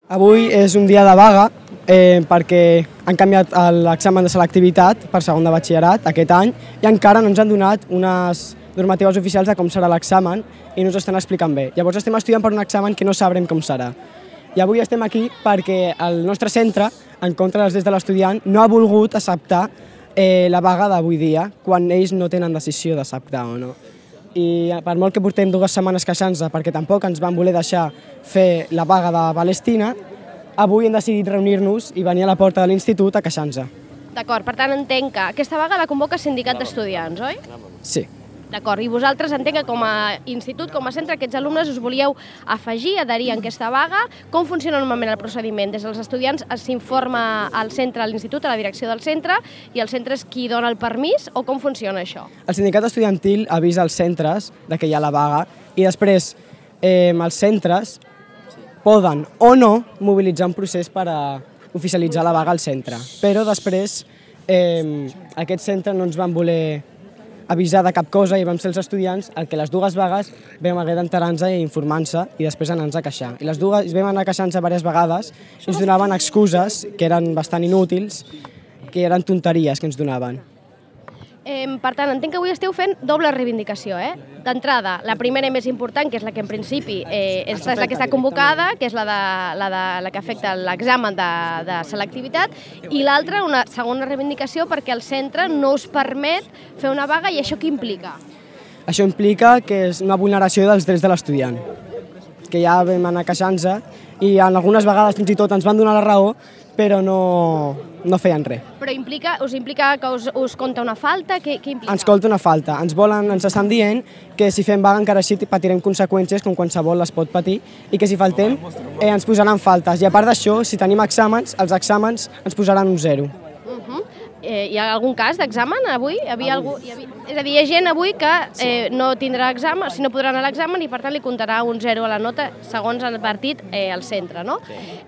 Avui és un dia de vaga perquè han canviat l'examen de selectivitat per segon de batxillerat aquest any i encara no ens han donat unes normatives oficials de com serà l'examen i no ens estan explicant bé. Llavors estem estudiant per un examen que no sabrem com serà. I avui estem aquí perquè el nostre centre, en contra dels drets de l'estudiant, no ha volgut acceptar la vaga d'avui dia quan ells no tenen decisió d'acceptar o no. I per molt que portem 2 setmanes queixant-se perquè tampoc ens van voler deixar fer la vaga de Palestina, avui hem decidit reunir-nos i venir a la porta de l'institut a queixar-nos. D'acord, per tant entenc que aquesta vaga la convoca Sindicat d'Estudiants, oi? Sí. D'acord, i vosaltres entenc que com a institut, com a centre, aquests alumnes us volíeu afegir, adherir a aquesta vaga. Com funciona normalment el procediment? Des dels estudiants s'informa al centre, a l'institut, a la direcció del centre, i el centre és qui dona el permís, o com funciona això? El sindicat estudiantil avisa als centres que hi ha la vaga i després els centres poden o no mobilitzar un procés per a oficialitzar la vaga al centre. Però després aquest centre no ens van voler avisar de cap cosa i vam ser els estudiants el que les 2 vagues vam haver d'enterar-nos i informar-se i després anar-nos a queixar. I les 2 vam anar queixant-nos diverses vegades i ens donaven excuses que eren bastant inútils, que eren tonteries que ens donaven. Per tant, entenc que avui esteu fent doble reivindicació, eh? D'entrada, la primera i més important, que és la que en principi és la que està convocada, que és la que afecta l'examen de selectivitat, i l'altra, una segona reivindicació, perquè el centre no us permet fer una vaga, i això què implica? Això implica que és una vulneració dels drets de l'estudiant, que ja vam anar queixant-nos i en algunes vegades fins i tot ens van donar la raó, però no feien res. Però us implica que us compta una falta? Què implica? Ens compta una falta. Ens estan dient que si fem vaga encara així patirem conseqüències com qualsevol les pot patir i que si faltem ens posaran faltes. I a part d'això, si tenim exàmens, els exàmens ens posaran un 0. Hi ha algun cas d'examen avui? És a dir, hi ha gent avui que no tindrà examen, si no podrà anar a l'examen i per tant li comptarà un 0 a la nota segons han advertit al centre, no?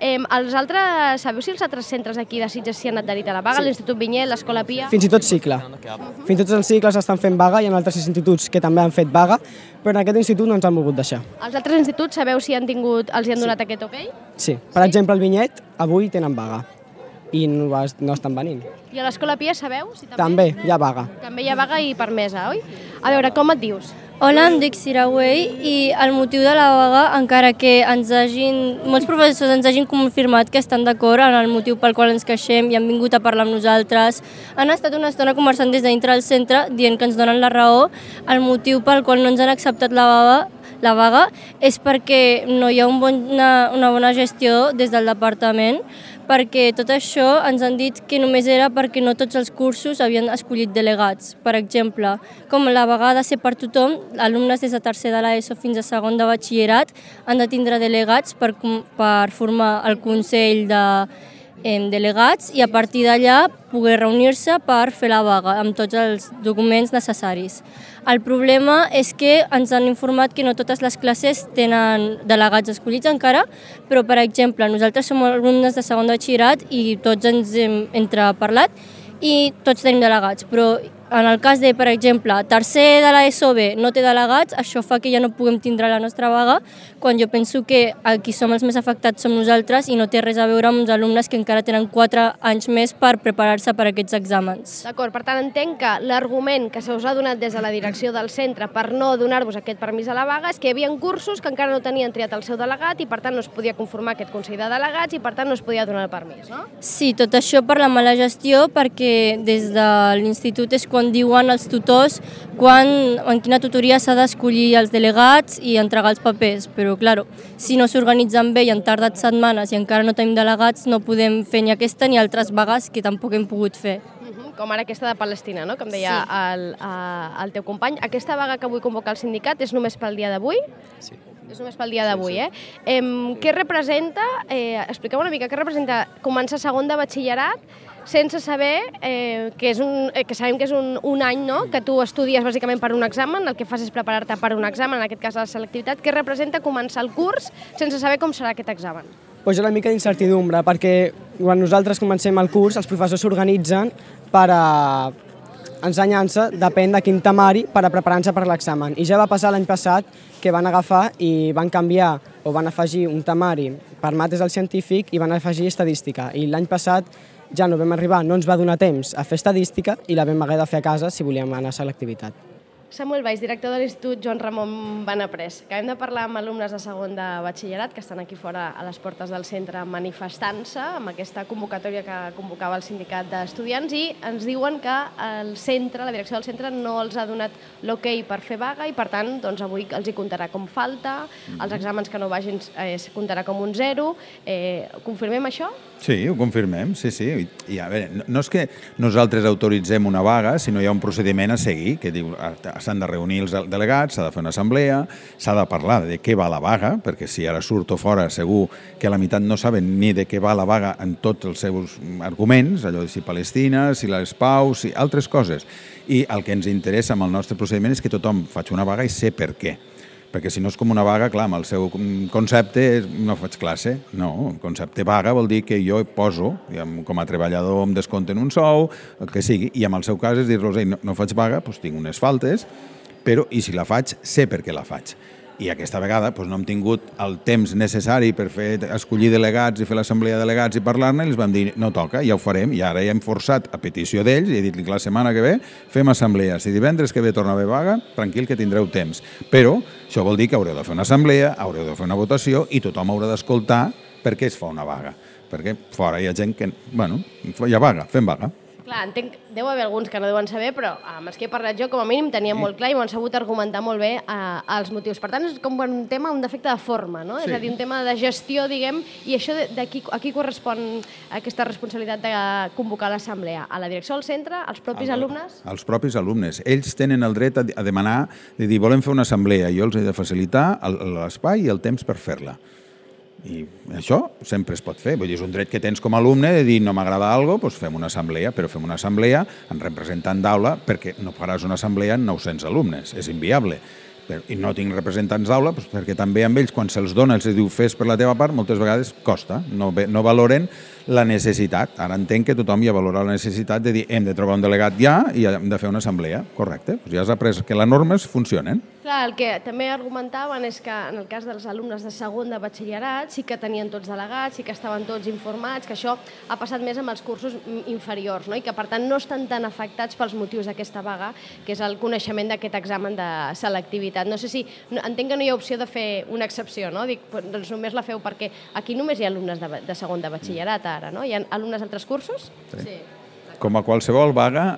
Sabeu si els altres centres aquí de Sitges s'hi han adherit a la vaga? L'Institut Vinyet, l'Escola Pia? Fins i tot cicle. Fins i tot els cicles estan fent vaga, hi ha altres instituts que també han fet vaga, però en aquest institut no ens han volgut deixar. Els altres instituts sabeu si els hi han donat aquest ok? Sí. Per exemple, el Vinyet avui tenen vaga i no estan venint. I a l'Escola Pia sabeu? Si també hi ha vaga. També hi ha vaga i permesa, oi? A veure, com et dius? Hola, em dic Siraway i el motiu de la vaga, encara que molts professors ens hagin confirmat que estan d'acord en el motiu pel qual ens queixem i han vingut a parlar amb nosaltres, han estat una estona conversant des de dintre del centre dient que ens donen la raó. El motiu pel qual no ens han acceptat la vaga és perquè no hi ha una bona gestió des del departament, perquè tot això ens han dit que només era perquè no tots els cursos havien escollit delegats. Per exemple, com la vaga ha de ser per tothom, alumnes des de tercer de l'ESO fins a segon de batxillerat han de tindre delegats per formar el consell de delegats i a partir d'allà poder reunir-se per fer la vaga amb tots els documents necessaris. El problema és que ens han informat que no totes les classes tenen delegats escollits encara, però per exemple nosaltres som alumnes de segon de batxillerat i tots ens hem entreparlat i tots tenim delegats, però en el cas de, per exemple, tercer de l'ESO B no té delegats, això fa que ja no puguem tindre la nostra vaga, quan jo penso que qui som els més afectats som nosaltres i no té res a veure amb els alumnes que encara tenen 4 anys més per preparar-se per a aquests exàmens. D'acord, per tant entenc que l'argument que se us ha donat des de la direcció del centre per no donar-vos aquest permís a la vaga és que hi havia cursos que encara no tenien triat el seu delegat i per tant no es podia conformar aquest consell de delegats i per tant no es podia donar el permís, no? Sí, tot això per la mala gestió, perquè des de l'institut és quan diuen els tutors en quina tutoria s'ha d'escollir els delegats i entregar els papers, però clar, si no s'organitzen bé i han tardat setmanes i encara no tenim delegats, no podem fer ni aquesta ni altres vagues que tampoc hem pogut fer. Com ara aquesta de Palestina, no? Com deia el teu company. Aquesta vaga que avui convoca el sindicat és només pel dia d'avui? Sí. És només pel dia d'avui, Què representa, expliqueu una mica, què representa començar segon de batxillerat sense saber que sabem que és un any, no? Que tu estudies bàsicament per un examen, el que fas és preparar-te per un examen, en aquest cas la selectivitat. Què representa començar el curs sense saber com serà aquest examen? Pues una mica d'incertidumbre, perquè quan nosaltres comencem el curs els professors s'organitzen per ensenyar-se, depèn de quin temari, per a preparar-se per l'examen. I ja va passar l'any passat que van agafar i van canviar o van afegir un temari per mates al científic i van afegir estadística. I l'any passat ja no vam arribar, no ens va donar temps a fer estadística i la vam haver de fer a casa si volíem anar a selectivitat. Samuel Valls, director de l'Institut Joan Ramon Benaprés. Acabem de parlar amb alumnes de segon de batxillerat que estan aquí fora a les portes del centre manifestant-se amb aquesta convocatòria que convocava el sindicat d'estudiants i ens diuen que el centre, la direcció del centre, no els ha donat l'ok per fer vaga i per tant doncs, avui els hi comptarà com falta, els exàmens que no vagin comptarà com un 0. Confirmem això? Sí, ho confirmem, sí. I a veure, no és que nosaltres autoritzem una vaga, sinó hi ha un procediment a seguir, que diu s'han de reunir els delegats, s'ha de fer una assemblea, s'ha de parlar de què va la vaga, perquè si ara surto fora segur que la meitat no saben ni de què va la vaga en tots els seus arguments, allò de si Palestina, si les paus, si altres coses. I el que ens interessa amb el nostre procediment és que tothom faci una vaga i sé per què. Perquè si no és com una vaga, clar, amb el seu concepte no faig classe. No, el concepte vaga vol dir que jo poso, com a treballador em descompten un sou, el que sigui, i en el seu cas és dir-los, no faig vaga, doncs tinc unes faltes, però i si la faig, sé per què la faig. I aquesta vegada no hem tingut el temps necessari per escollir delegats i fer l'assemblea de delegats i parlar-ne, i els vam dir, no toca, ja ho farem, i ara ja hem forçat a petició d'ells, i he dit que la setmana que ve fem assemblea. Si divendres que ve torna a haver vaga, tranquil que tindreu temps. Però això vol dir que haureu de fer una assemblea, haureu de fer una votació, i tothom haurà d'escoltar per què es fa una vaga. Perquè fora hi ha gent que, hi ha vaga, fem vaga. Clar, entenc, deu haver alguns que no deuen saber, però amb els que he parlat jo, com a mínim, tenia molt clar i m'ho han sabut argumentar molt bé els motius. Per tant, és com un tema, un defecte de forma, no? Sí. És a dir, un tema de gestió, diguem, i això a qui correspon aquesta responsabilitat de convocar l'assemblea? A la direcció del centre? Als propis alumnes? Als propis alumnes. Ells tenen el dret a demanar, de dir, volem fer una assemblea, jo els he de facilitar l'espai i el temps per fer-la. I això sempre es pot fer. Vull dir, és un dret que tens com a alumne de dir no m'agrada alguna cosa, doncs fem una assemblea, però fem una assemblea en representant d'aula perquè no faràs una assemblea amb 900 alumnes, és inviable. I no tinc representants d'aula perquè també amb ells, quan se'ls dona, els diu fes per la teva part, moltes vegades costa, no valoren la necessitat. Ara entenc que tothom ja valora la necessitat de dir hem de trobar un delegat ja i hem de fer una assemblea, correcte. Ja has après que les normes funcionen. Clar, el que també argumentaven és que en el cas dels alumnes de segon de batxillerat sí que tenien tots delegats, sí que estaven tots informats, que això ha passat més amb els cursos inferiors, no? I que per tant no estan tan afectats pels motius d'aquesta vaga, que és el coneixement d'aquest examen de selectivitat. No sé si, entenc que no hi ha opció de fer una excepció, no? Dic, doncs només la feu perquè aquí només hi ha alumnes de segon de batxillerat ara, no? Hi ha alumnes d'altres cursos? Sí. Com a qualsevol vaga,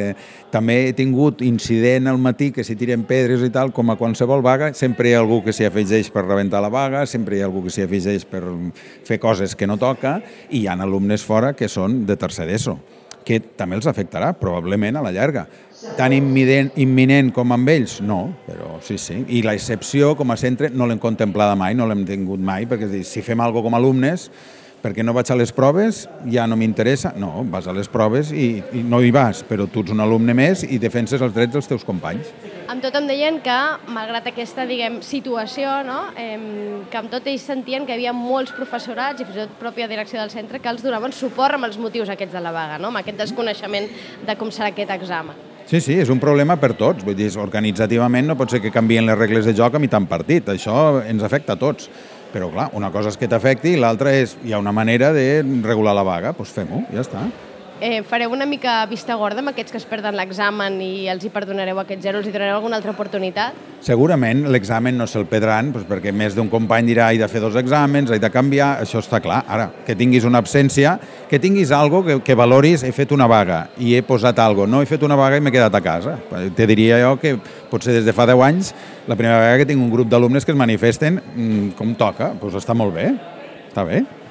també he tingut incident al matí que si tiren pedres i tal, com a qualsevol vaga, sempre hi ha algú que s'hi afegeix per rebentar la vaga, sempre hi ha algú que s'hi afegeix per fer coses que no toca, i hi ha alumnes fora que són de tercer d'ESO, que també els afectarà, probablement a la llarga. Tan imminent com amb ells? No, però sí. I l'excepció, com a centre, no l'hem contemplada mai, no l'hem tingut mai, perquè si fem alguna cosa com a alumnes, perquè no vaig a les proves, ja no m'interessa. No, vas a les proves i no hi vas, però tu ets un alumne més i defenses els drets dels teus companys. Amb tot em deien que, malgrat aquesta, situació, no, que amb tot ells sentien que hi havia molts professorats i fins i tot pròpia direcció del centre que els donaven suport amb els motius aquests de la vaga, no, amb aquest desconeixement de com serà aquest examen. Sí, és un problema per tots. Vull dir, organitzativament no pot ser que canvien les regles de joc a mitjan partit. Això ens afecta a tots. Però, clar, una cosa és que t'afecti i l'altra és hi ha una manera de regular la vaga, doncs fem-ho, ja està. Fareu una mica vista gorda amb aquests que es perden l'examen i els hi perdonareu aquest 0, els hi donareu alguna altra oportunitat? Segurament l'examen no se'l perdran, perquè més d'un company dirà he de fer 2 exàmens, he de canviar, això està clar. Ara, que tinguis una absència, que tinguis alguna cosa que valoris, he fet una vaga i he posat alguna cosa, no he fet una vaga i m'he quedat a casa. Te diria jo que potser des de fa 10 anys la primera vegada que tinc un grup d'alumnes que es manifesten com toca, doncs està molt bé, està bé.